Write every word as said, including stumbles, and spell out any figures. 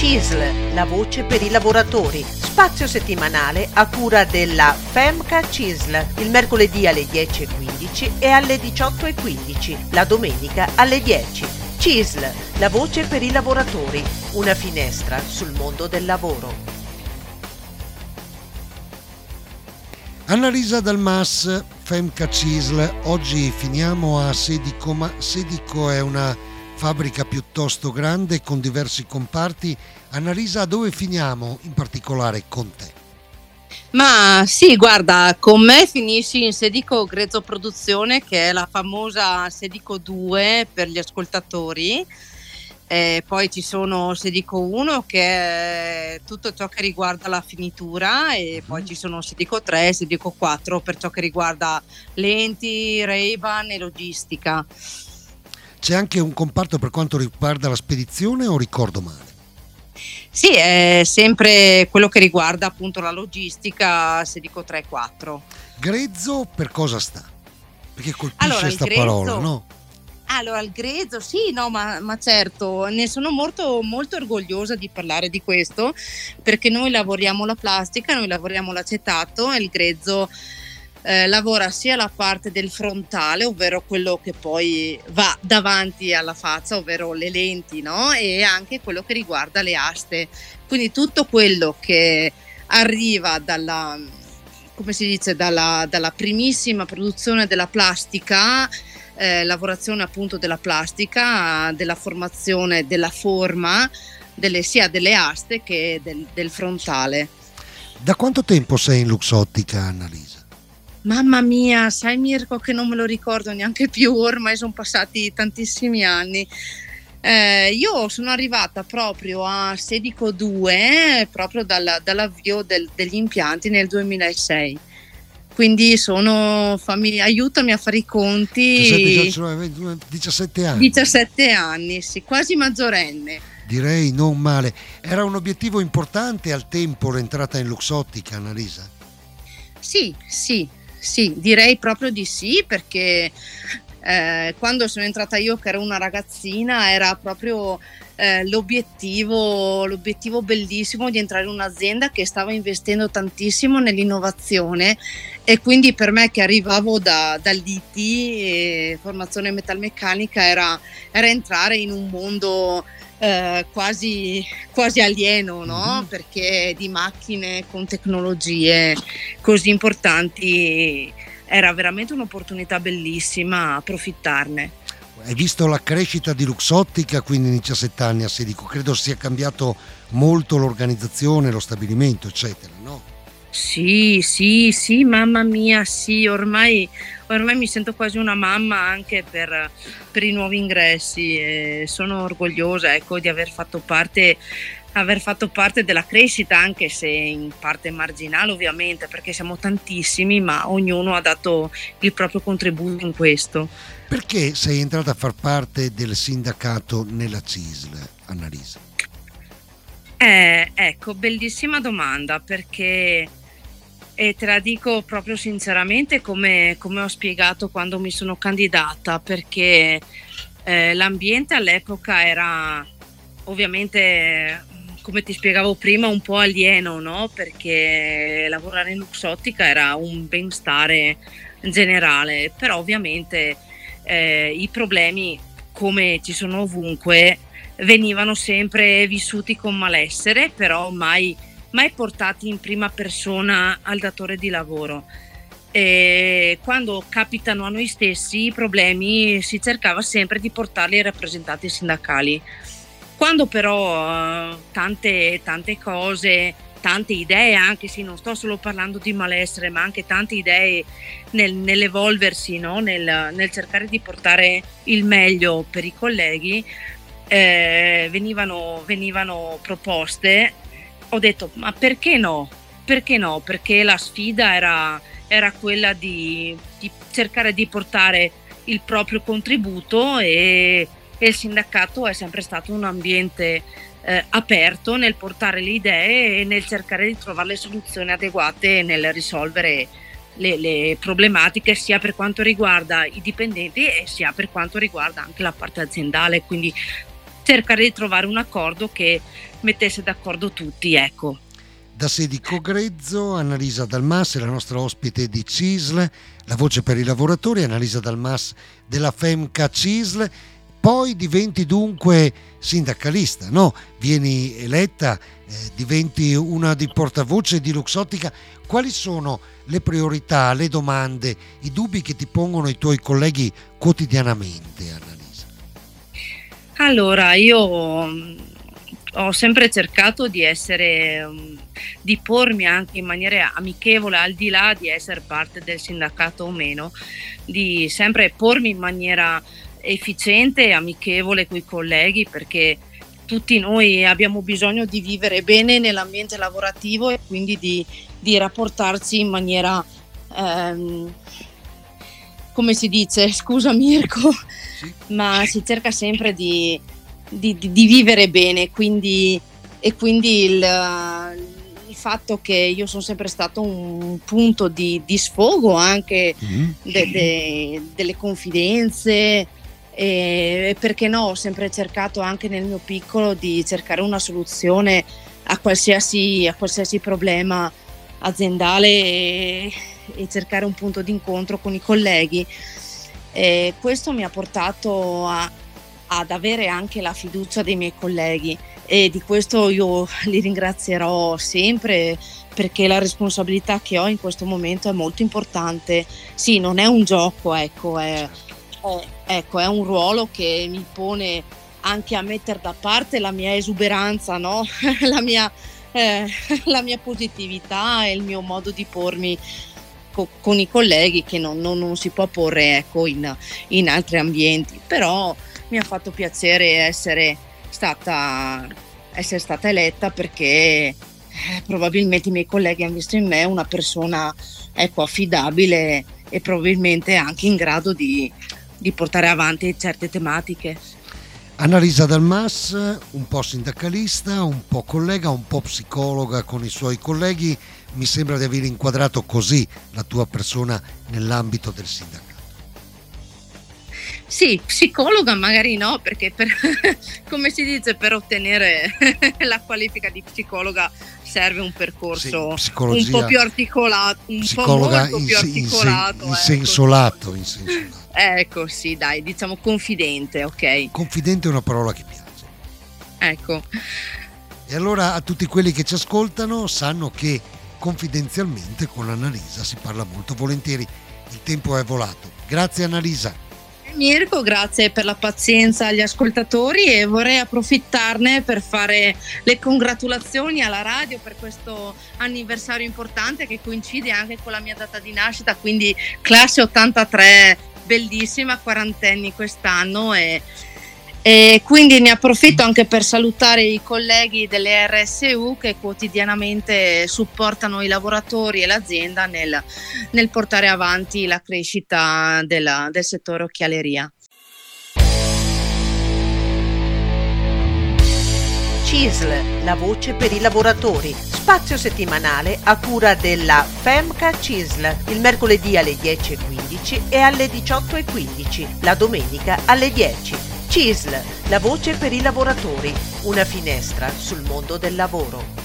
C I S L, la voce per i lavoratori, spazio settimanale a cura della Femca C I S L, il mercoledì alle dieci e quindici e alle diciotto e quindici, la domenica alle dieci. C I S L, la voce per i lavoratori, una finestra sul mondo del lavoro. Annalisa Dalmas, Femca C I S L. Oggi finiamo a Sedico, ma Sedico è una fabbrica piuttosto grande con diversi comparti. Annalisa, dove finiamo in particolare con te? Ma sì, guarda, con me finisci in Sedico Grezzo Produzione, che è la famosa Sedico due per gli ascoltatori. E poi ci sono Sedico uno, che è tutto ciò che riguarda la finitura, e poi ci sono Sedico tre e Sedico quattro per ciò che riguarda lenti, Ray-Ban e logistica. C'è anche un comparto per quanto riguarda la spedizione, o ricordo male? Sì, è sempre quello che riguarda appunto la logistica, Sedico tre e quattro. Grezzo per cosa sta? Perché colpisce Allora, il sta grezzo- parola, no? Allora, il grezzo, sì, no, ma, ma certo, ne sono molto, molto orgogliosa di parlare di questo, perché noi lavoriamo la plastica, noi lavoriamo l'acetato, e il grezzo eh, lavora sia la parte del frontale, ovvero quello che poi va davanti alla faccia, ovvero le lenti, no? E anche quello che riguarda le aste. Quindi tutto quello che arriva dalla, come si dice, dalla, dalla primissima produzione della plastica, eh, lavorazione appunto della plastica, della formazione della forma, delle, sia delle aste che del, del frontale. Da quanto tempo sei in Luxottica, Annalisa? Mamma mia, sai Mirko che non me lo ricordo neanche più, ormai sono passati tantissimi anni. Eh, io sono arrivata proprio a Sedico due, proprio dalla- dall'avvio del- degli impianti nel duemilasei. Quindi sono famiglia, aiutami a fare i conti. diciassette, diciassette anni. diciassette anni, sì, quasi maggiorenne. Direi non male. Era un obiettivo importante al tempo l'entrata in Luxottica, Annalisa? Sì, sì, sì, direi proprio di sì, perché eh, quando sono entrata io, che ero una ragazzina, era proprio eh, l'obiettivo, l'obiettivo bellissimo di entrare in un'azienda che stava investendo tantissimo nell'innovazione, e quindi per me, che arrivavo da, dall'I T e formazione metalmeccanica, era, era entrare in un mondo eh, quasi, quasi alieno, no? Mhm. Perché di macchine con tecnologie così importanti era veramente un'opportunità bellissima, approfittarne. Hai visto la crescita di Luxottica, quindi in diciassette anni a Sedico? Credo sia cambiato molto l'organizzazione, lo stabilimento, eccetera, no? Sì, sì, sì, mamma mia, sì, ormai, ormai mi sento quasi una mamma anche per, per i nuovi ingressi, e sono orgogliosa, ecco, di aver fatto parte, aver fatto parte della crescita, anche se in parte marginale ovviamente, perché siamo tantissimi, ma ognuno ha dato il proprio contributo in questo. Perché sei entrata a far parte del sindacato nella C I S L, Annalisa? Eh, ecco, bellissima domanda, perché e te la dico proprio sinceramente, come, come ho spiegato quando mi sono candidata, perché eh, l'ambiente all'epoca era ovviamente, come ti spiegavo prima, un po' alieno, no? Perché lavorare in Luxottica era un benstare generale, però ovviamente eh, i problemi, come ci sono ovunque, venivano sempre vissuti con malessere, però mai, mai portati in prima persona al datore di lavoro. E quando capitano a noi stessi i problemi, si cercava sempre di portarli ai rappresentanti sindacali. Quando però eh, tante, tante cose, tante idee, anche se non sto solo parlando di malessere, ma anche tante idee nel, nell'evolversi, no? nel, nel cercare di portare il meglio per i colleghi, eh, venivano, venivano proposte, ho detto ma perché no? Perché no? Perché la sfida era, era quella di, di cercare di portare il proprio contributo, e, e il sindacato è sempre stato un ambiente eh, aperto nel portare le idee e nel cercare di trovare le soluzioni adeguate nel risolvere le, le problematiche, sia per quanto riguarda i dipendenti e sia per quanto riguarda anche la parte aziendale. Quindi cercare di trovare un accordo che mettesse d'accordo tutti, ecco. Da Sedico Grezzo, Annalisa Dalmas è la nostra ospite di C I S L, la voce per i lavoratori. Annalisa Dalmas della FEMCA C I S L. Poi diventi dunque sindacalista, no? Vieni eletta, eh, diventi una di portavoce di Luxottica. Quali sono le priorità, le domande, i dubbi che ti pongono i tuoi colleghi quotidianamente, Annalisa? Allora, io mh, ho sempre cercato di essere, mh, di pormi anche in maniera amichevole, al di là di essere parte del sindacato o meno, di sempre pormi in maniera efficiente e amichevole con i colleghi, perché tutti noi abbiamo bisogno di vivere bene nell'ambiente lavorativo e quindi di, di rapportarci in maniera, ehm, come si dice, scusa Mirko, Sì. ma si cerca sempre di, di, di, di vivere bene, quindi, e quindi il, il fatto che io sono sempre stato un punto di, di sfogo anche Mm-hmm. de, de, delle confidenze, e perché no, ho sempre cercato anche nel mio piccolo di cercare una soluzione a qualsiasi, a qualsiasi problema aziendale e, e cercare un punto d'incontro con i colleghi. E questo mi ha portato a, ad avere anche la fiducia dei miei colleghi, e di questo io li ringrazierò sempre, perché la responsabilità che ho in questo momento è molto importante. Sì, non è un gioco, ecco, è, è, ecco, è un ruolo che mi pone anche a mettere da parte la mia esuberanza, no? la, mia, eh, la mia positività e il mio modo di pormi co- con i colleghi, che non, non, non si può porre, ecco, in, in altri ambienti. Però mi ha fatto piacere essere stata, essere stata eletta, perché eh, probabilmente i miei colleghi hanno visto in me una persona, ecco, affidabile e probabilmente anche in grado di, di portare avanti certe tematiche. Annalisa Dalmas, un po' sindacalista, un po' collega, un po' psicologa con i suoi colleghi. Mi sembra di aver inquadrato così la tua persona nell'ambito del sindacato. Sì, psicologa magari no, perché per, come si dice, per ottenere la qualifica di psicologa serve un percorso Sì, un po' più articolato, un psicologa po' molto in, più se- in, articolato. se- in ecco. senso lato, in senso lato. Ecco, sì, dai, diciamo confidente, ok? Confidente è una parola che piace. Ecco. E allora a tutti quelli che ci ascoltano sanno che confidenzialmente con Annalisa si parla molto volentieri. Il tempo è volato. Grazie Annalisa. Mirko, grazie per la pazienza agli ascoltatori, e vorrei approfittarne per fare le congratulazioni alla radio per questo anniversario importante che coincide anche con la mia data di nascita, quindi classe ottantatré, bellissima, quarantenni quest'anno, e, e quindi ne approfitto anche per salutare i colleghi delle R S U che quotidianamente supportano i lavoratori e l'azienda nel, nel portare avanti la crescita della, del settore occhialeria. C I S L, la voce per i lavoratori. Spazio settimanale a cura della FEMCA C I S L, il mercoledì alle dieci e quindici e alle diciotto e quindici, la domenica alle dieci. C I S L, la voce per i lavoratori, una finestra sul mondo del lavoro.